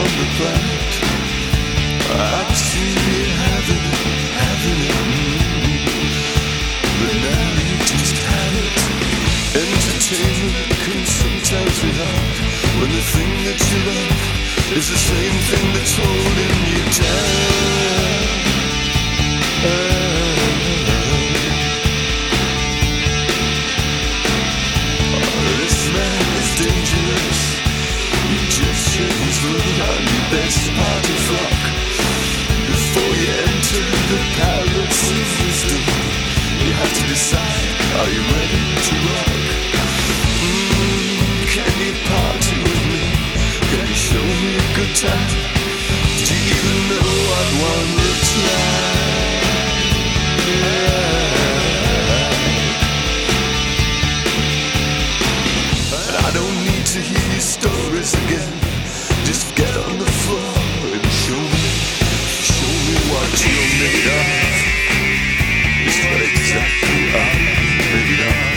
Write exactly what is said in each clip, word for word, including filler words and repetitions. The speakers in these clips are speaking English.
on the planet. I'd see you having it, having it, mm-hmm. But now you just have it. Entertainment can sometimes be hard when the thing that you love is the same thing that's holding you down. Oh, this man is dangerous. You just shed his load on your best party frock before you enter the palace of wisdom. You have to decide, are you ready to rock? Mm, can you party with me? Can you show me a good time? Do you even know what one looks like? And I don't need to hear your stories again. Just get on the floor and show me, show me what you're made of. It's not exactly what I'm made of.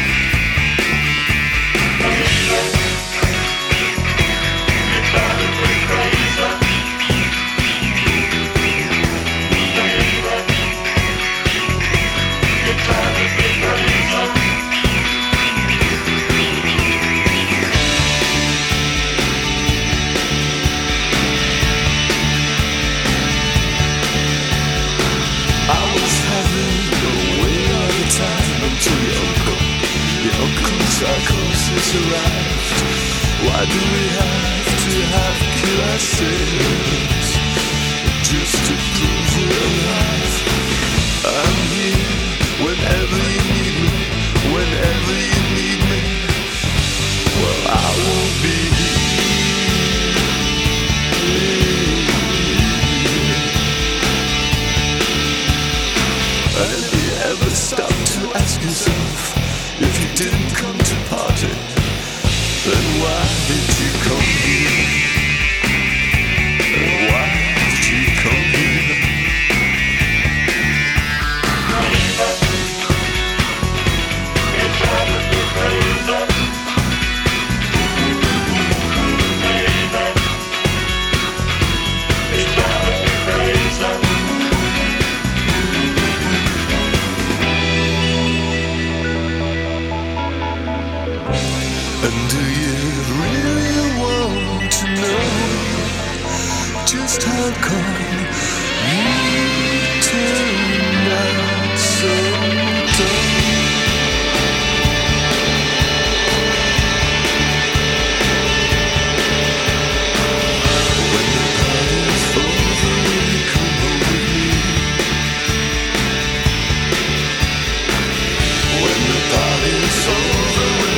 Psychosis arrived. Why do we have to have kill ourselves just to prove we're alive? I'm here whenever you need me, whenever you need me. Well, I won't be here. And if you ever stop to ask yourself, if you didn't come to party, then why did you come here? And why did you come here? It's time to be crazy. It's time to be crazy. And do you really want to know just how come you turn out so dumb? When the party's over, will you come home with me? When the party's over,